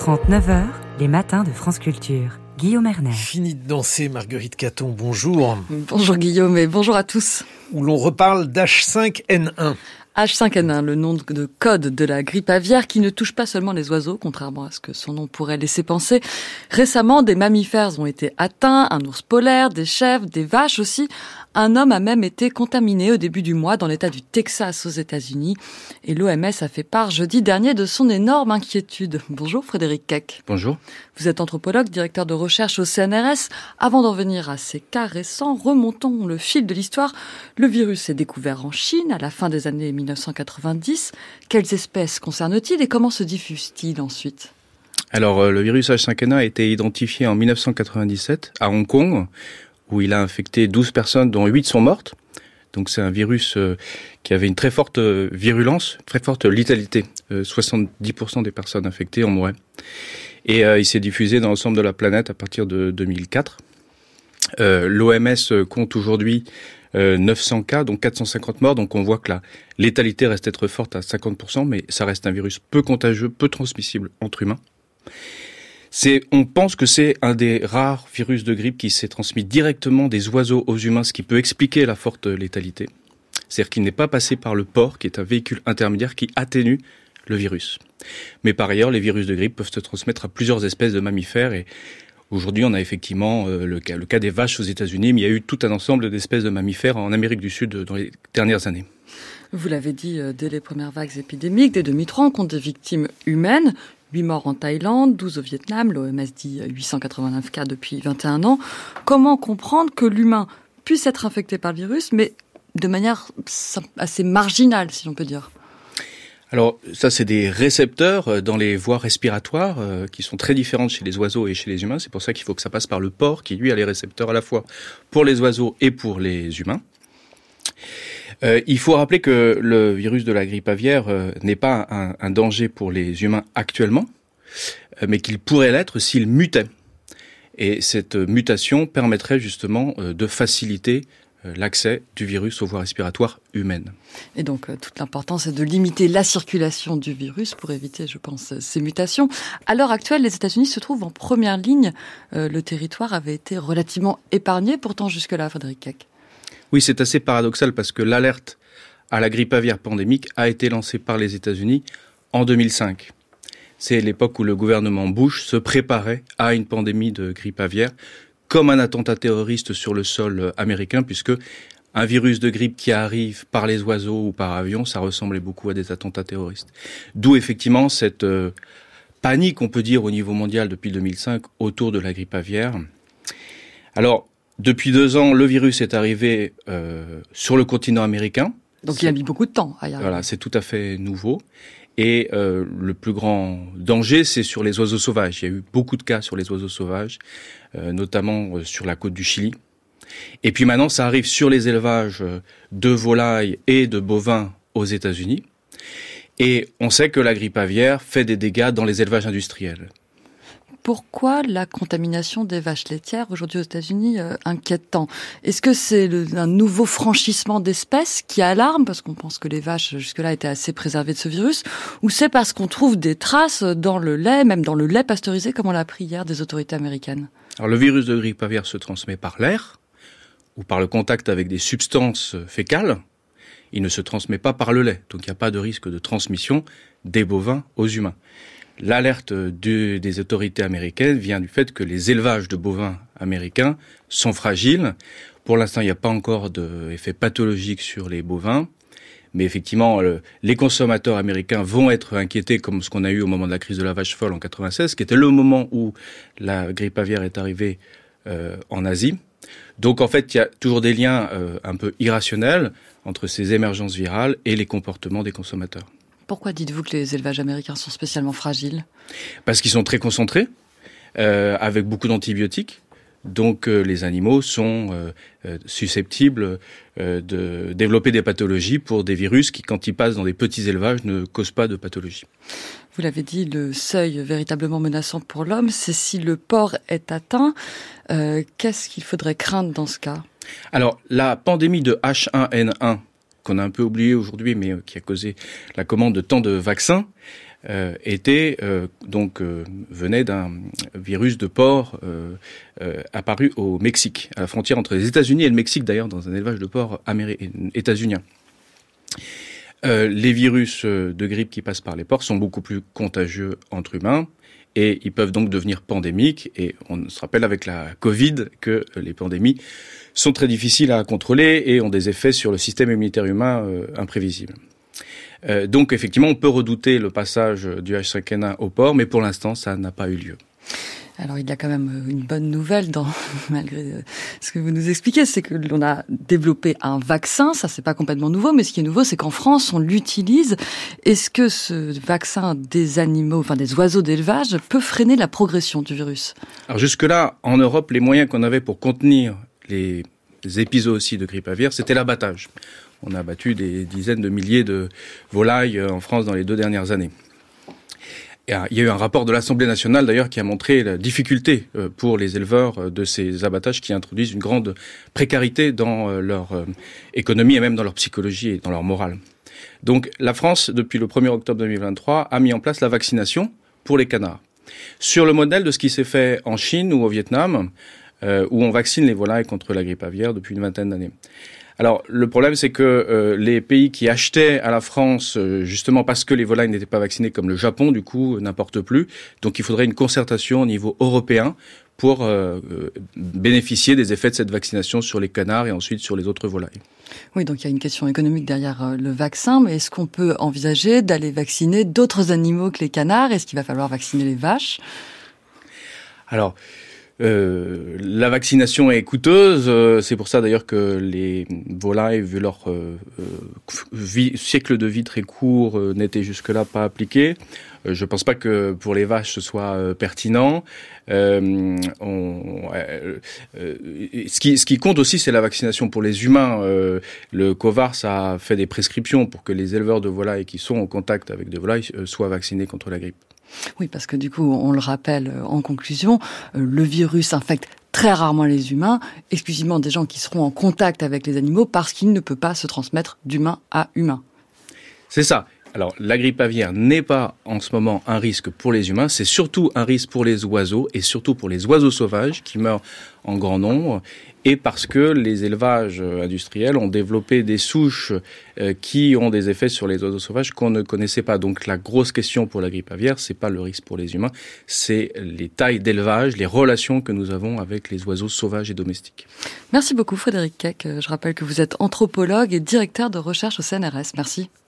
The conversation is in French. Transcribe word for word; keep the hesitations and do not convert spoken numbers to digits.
trente, neuf heures, les matins de France Culture. Guillaume Erner. Fini de danser, Marguerite Caton, bonjour. Bonjour Guillaume et bonjour à tous. Où l'on reparle d'H cinq N un. H cinq N un, le nom de code de la grippe aviaire qui ne touche pas seulement les oiseaux, contrairement à ce que son nom pourrait laisser penser. Récemment, des mammifères ont été atteints, un ours polaire, des chèvres, des vaches aussi. Un homme a même été contaminé au début du mois dans l'état du Texas aux États-Unis. Et l'O M S a fait part jeudi dernier de son énorme inquiétude. Bonjour Frédéric Keck. Bonjour. Vous êtes anthropologue, directeur de recherche au C N R S. Avant d'en venir à ces cas récents, remontons le fil de l'histoire. Le virus est découvert en Chine à la fin des années mille neuf cent quatre-vingt-dix. Quelles espèces concerne-t-il et comment se diffuse-t-il ensuite ? Alors, le virus H cinq N un a été identifié en mille neuf cent quatre-vingt-dix-sept à Hong Kong, où il a infecté douze personnes, dont huit sont mortes. Donc c'est un virus euh, qui avait une très forte euh, virulence, très forte létalité. Euh, soixante-dix pour cent des personnes infectées en mouraient. Et euh, il s'est diffusé dans l'ensemble de la planète à partir de deux mille quatre. Euh, L'O M S compte aujourd'hui euh, neuf cents cas, donc quatre cent cinquante morts. Donc on voit que la létalité reste être forte à cinquante pour cent, mais ça reste un virus peu contagieux, peu transmissible entre humains. C'est, on pense que c'est un des rares virus de grippe qui s'est transmis directement des oiseaux aux humains, ce qui peut expliquer la forte létalité. C'est-à-dire qu'il n'est pas passé par le porc, qui est un véhicule intermédiaire qui atténue le virus. Mais par ailleurs, les virus de grippe peuvent se transmettre à plusieurs espèces de mammifères. Et aujourd'hui, on a effectivement euh, le, cas, le cas des vaches aux États-Unis, mais il y a eu tout un ensemble d'espèces de mammifères en Amérique du Sud dans les dernières années. Vous l'avez dit, euh, dès les premières vagues épidémiques, dès deux mille trois, on compte des victimes humaines. huit morts en Thaïlande, douze au Vietnam, l'O M S dit huit cent quatre-vingt-neuf cas depuis vingt et un ans. Comment comprendre que l'humain puisse être infecté par le virus, mais de manière assez marginale, si l'on peut dire ? Alors, ça, c'est des récepteurs dans les voies respiratoires euh, qui sont très différentes chez les oiseaux et chez les humains. C'est pour ça qu'il faut que ça passe par le porc, qui, lui, a les récepteurs à la fois pour les oiseaux et pour les humains. Euh, il faut rappeler que le virus de la grippe aviaire euh, n'est pas un, un danger pour les humains actuellement, euh, mais qu'il pourrait l'être s'il mutait. Et cette mutation permettrait justement euh, de faciliter euh, l'accès du virus aux voies respiratoires humaines. Et donc, euh, toute l'importance est de limiter la circulation du virus pour éviter, je pense, ces mutations. À l'heure actuelle, les États-Unis se trouvent en première ligne. Euh, le territoire avait été relativement épargné, pourtant jusque-là, Frédéric Keck. Oui, c'est assez paradoxal parce que l'alerte à la grippe aviaire pandémique a été lancée par les États-Unis en deux mille cinq. C'est l'époque où le gouvernement Bush se préparait à une pandémie de grippe aviaire comme un attentat terroriste sur le sol américain, puisque un virus de grippe qui arrive par les oiseaux ou par avion, ça ressemblait beaucoup à des attentats terroristes. D'où effectivement cette euh, panique, on peut dire, au niveau mondial depuis deux mille cinq autour de la grippe aviaire. Alors, depuis deux ans, le virus est arrivé euh, sur le continent américain. Donc c'est, il a mis beaucoup de temps à y arriver. Voilà, c'est tout à fait nouveau. Et euh, le plus grand danger, c'est sur les oiseaux sauvages. Il y a eu beaucoup de cas sur les oiseaux sauvages, euh, notamment euh, sur la côte du Chili. Et puis maintenant, ça arrive sur les élevages de volailles et de bovins aux États-Unis. Et on sait que la grippe aviaire fait des dégâts dans les élevages industriels. Pourquoi la contamination des vaches laitières aujourd'hui aux États-Unis euh, inquiète tant ? Est-ce que c'est le, un nouveau franchissement d'espèces qui alarme, parce qu'on pense que les vaches jusque-là étaient assez préservées de ce virus, ou c'est parce qu'on trouve des traces dans le lait, même dans le lait pasteurisé, comme on l'a appris hier des autorités américaines ? Alors le virus de grippe aviaire se transmet par l'air, ou par le contact avec des substances fécales. Il ne se transmet pas par le lait, donc il n'y a pas de risque de transmission des bovins aux humains. L'alerte de, des autorités américaines vient du fait que les élevages de bovins américains sont fragiles. Pour l'instant, il n'y a pas encore d'effet pathologique sur les bovins. Mais effectivement, le, les consommateurs américains vont être inquiétés comme ce qu'on a eu au moment de la crise de la vache folle en quatre-vingt-seize, qui était le moment où la grippe aviaire est arrivée euh, en Asie. Donc en fait, il y a toujours des liens euh, un peu irrationnels entre ces émergences virales et les comportements des consommateurs. Pourquoi dites-vous que les élevages américains sont spécialement fragiles ? Parce qu'ils sont très concentrés, euh, avec beaucoup d'antibiotiques. Donc euh, les animaux sont euh, euh, susceptibles euh, de développer des pathologies pour des virus qui, quand ils passent dans des petits élevages, ne causent pas de pathologie. Vous l'avez dit, le seuil véritablement menaçant pour l'homme, c'est si le porc est atteint. Euh, qu'est-ce qu'il faudrait craindre dans ce cas ? Alors, la pandémie de H un N un, qu'on a un peu oublié aujourd'hui, mais qui a causé la commande de tant de vaccins, euh, était euh, donc euh, venait d'un virus de porc euh, euh, apparu au Mexique, à la frontière entre les États-Unis et le Mexique d'ailleurs, dans un élevage de porc américain, états-unien. Euh, les virus de grippe qui passent par les porcs sont beaucoup plus contagieux entre humains et ils peuvent donc devenir pandémiques. Et on se rappelle avec la Covid que les pandémies sont très difficiles à contrôler et ont des effets sur le système immunitaire humain euh, imprévisibles. Euh, donc effectivement, on peut redouter le passage du H cinq N un au porc, mais pour l'instant, ça n'a pas eu lieu. Alors il y a quand même une bonne nouvelle dans malgré ce que vous nous expliquez, c'est que l'on a développé un vaccin, ça c'est pas complètement nouveau, mais ce qui est nouveau c'est qu'en France on l'utilise. Est-ce que ce vaccin des animaux, enfin des oiseaux d'élevage peut freiner la progression du virus? Alors jusque-là, en Europe, les moyens qu'on avait pour contenir les épizooties de grippe aviaire, c'était l'abattage. On a abattu des dizaines de milliers de volailles en France dans les deux dernières années. Il y a eu un rapport de l'Assemblée nationale, d'ailleurs, qui a montré la difficulté pour les éleveurs de ces abattages qui introduisent une grande précarité dans leur économie et même dans leur psychologie et dans leur morale. Donc, la France, depuis le premier octobre deux mille vingt-trois, a mis en place la vaccination pour les canards. Sur le modèle de ce qui s'est fait en Chine ou au Vietnam, euh, où on vaccine les volailles contre la grippe aviaire depuis une vingtaine d'années. Alors, le problème, c'est que euh, les pays qui achetaient à la France, euh, justement parce que les volailles n'étaient pas vaccinées, comme le Japon, du coup, euh, n'importent plus. Donc, il faudrait une concertation au niveau européen pour euh, euh, bénéficier des effets de cette vaccination sur les canards et ensuite sur les autres volailles. Oui, donc il y a une question économique derrière euh, le vaccin, mais est-ce qu'on peut envisager d'aller vacciner d'autres animaux que les canards? Est-ce qu'il va falloir vacciner les vaches? Alors... Euh, la vaccination est coûteuse, euh, c'est pour ça d'ailleurs que les volailles, vu leur euh, vie, siècle de vie très court, euh, n'étaient jusque-là pas appliquées. Euh, je ne pense pas que pour les vaches ce soit euh, pertinent. Euh, on, euh, euh, ce, qui, ce qui compte aussi, c'est la vaccination pour les humains. Euh, le COVARS a fait des prescriptions pour que les éleveurs de volailles qui sont en contact avec des volailles euh, soient vaccinés contre la grippe. Oui, parce que du coup, on le rappelle en conclusion, le virus infecte très rarement les humains, exclusivement des gens qui seront en contact avec les animaux parce qu'il ne peut pas se transmettre d'humain à humain. C'est ça. Alors, la grippe aviaire n'est pas en ce moment un risque pour les humains, c'est surtout un risque pour les oiseaux et surtout pour les oiseaux sauvages qui meurent en grand nombre et parce que les élevages industriels ont développé des souches euh, qui ont des effets sur les oiseaux sauvages qu'on ne connaissait pas. Donc la grosse question pour la grippe aviaire, c'est pas le risque pour les humains, c'est les tailles d'élevage, les relations que nous avons avec les oiseaux sauvages et domestiques. Merci beaucoup Frédéric Keck. Je rappelle que vous êtes anthropologue et directeur de recherche au C N R S. Merci.